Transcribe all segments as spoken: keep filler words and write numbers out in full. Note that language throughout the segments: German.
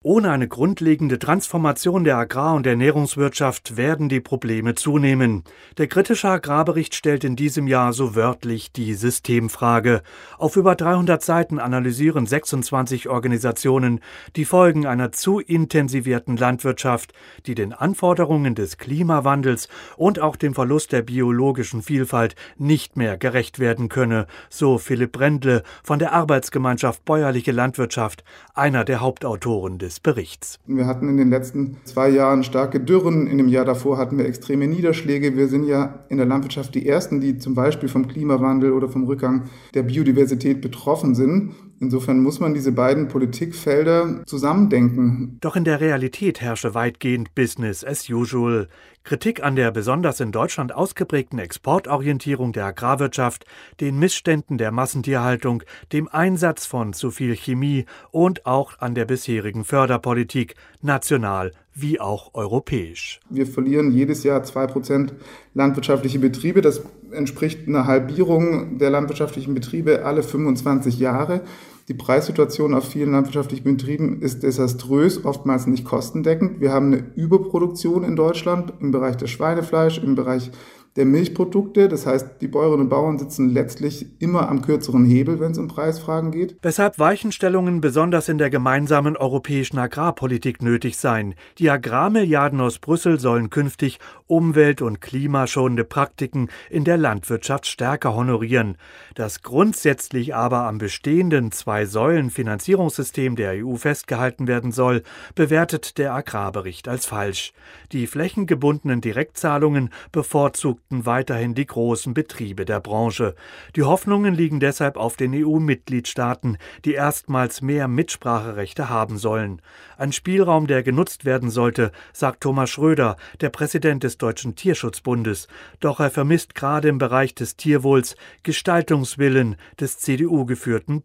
Ohne eine grundlegende Transformation der Agrar- und Ernährungswirtschaft werden die Probleme zunehmen. Der kritische Agrarbericht stellt in diesem Jahr so wörtlich die Systemfrage. Auf über dreihundert Seiten analysieren sechsundzwanzig Organisationen die Folgen einer zu intensivierten Landwirtschaft, die den Anforderungen des Klimawandels und auch dem Verlust der biologischen Vielfalt nicht mehr gerecht werden könne, so Philipp Brändle von der Arbeitsgemeinschaft Bäuerliche Landwirtschaft, einer der Hauptautoren des Berichts. Wir hatten in den letzten zwei Jahren starke Dürren. In dem Jahr davor hatten wir extreme Niederschläge. Wir sind ja in der Landwirtschaft die Ersten, die zum Beispiel vom Klimawandel oder vom Rückgang der Biodiversität betroffen sind. Insofern muss man diese beiden Politikfelder zusammendenken. Doch in der Realität herrsche weitgehend Business as usual. Kritik an der besonders in Deutschland ausgeprägten Exportorientierung der Agrarwirtschaft, den Missständen der Massentierhaltung, dem Einsatz von zu viel Chemie und auch an der bisherigen Förderpolitik, national wie auch europäisch. Wir verlieren jedes Jahr zwei Prozent landwirtschaftliche Betriebe. Das entspricht einer Halbierung der landwirtschaftlichen Betriebe alle fünfundzwanzig Jahre. Die Preissituation auf vielen landwirtschaftlichen Betrieben ist desaströs, oftmals nicht kostendeckend. Wir haben eine Überproduktion in Deutschland im Bereich des Schweinefleisch, im Bereich der Milchprodukte. Das heißt, die Bäuerinnen und Bauern sitzen letztlich immer am kürzeren Hebel, wenn es um Preisfragen geht. Weshalb Weichenstellungen besonders in der gemeinsamen europäischen Agrarpolitik nötig seien. Die Agrarmilliarden aus Brüssel sollen künftig umwelt- und klimaschonende Praktiken in der Landwirtschaft stärker honorieren. Dass grundsätzlich aber am bestehenden Zwei-Säulen-Finanzierungssystem der E U festgehalten werden soll, bewertet der Agrarbericht als falsch. Die flächengebundenen Direktzahlungen bevorzugt weiterhin die großen Betriebe der Branche. Die Hoffnungen liegen deshalb auf den E U-Mitgliedstaaten, die erstmals mehr Mitspracherechte haben sollen. Ein Spielraum, der genutzt werden sollte, sagt Thomas Schröder, der Präsident des Deutschen Tierschutzbundes. Doch er vermisst gerade im Bereich des Tierwohls Gestaltungswillen des C D U-geführten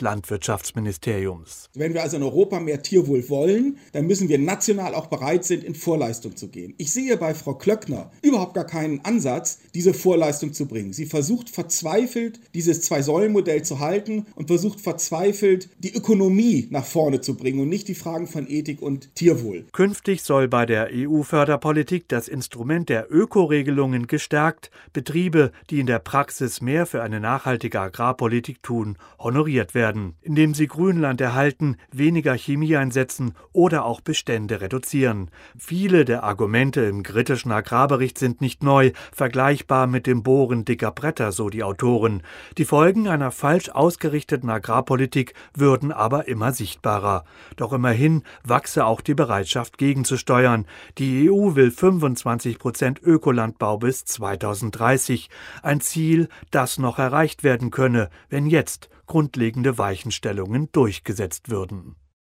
Bundeslandwirtschaftsministeriums. Wenn wir also in Europa mehr Tierwohl wollen, dann müssen wir national auch bereit sein, in Vorleistung zu gehen. Ich sehe bei Frau Klöckner überhaupt gar keinen Ansatz, diese Vorleistung zu bringen. Sie versucht verzweifelt, dieses Zwei-Säulen-Modell zu halten und versucht verzweifelt, die Ökonomie nach vorne zu bringen und nicht die Fragen von Ethik und Tierwohl. Künftig soll bei der E U-Förderpolitik das Instrument der Ökoregelungen gestärkt, Betriebe, die in der Praxis mehr für eine nachhaltige Agrarpolitik tun, honoriert werden, indem sie Grünland erhalten, weniger Chemie einsetzen oder auch Bestände reduzieren. Viele der Argumente im kritischen Agrarbericht sind nicht neu, vergleichbar mit dem Bohren dicker Bretter, so die Autoren. Die Folgen einer falsch ausgerichteten Agrarpolitik würden aber immer sichtbarer. Doch immerhin wachse auch die Bereitschaft, gegenzusteuern. Die E U will fünfundzwanzig Prozent Ökolandbau bis zweitausenddreißig. Ein Ziel, das noch erreicht werden könne, wenn jetzt grundlegende Weichenstellungen durchgesetzt würden.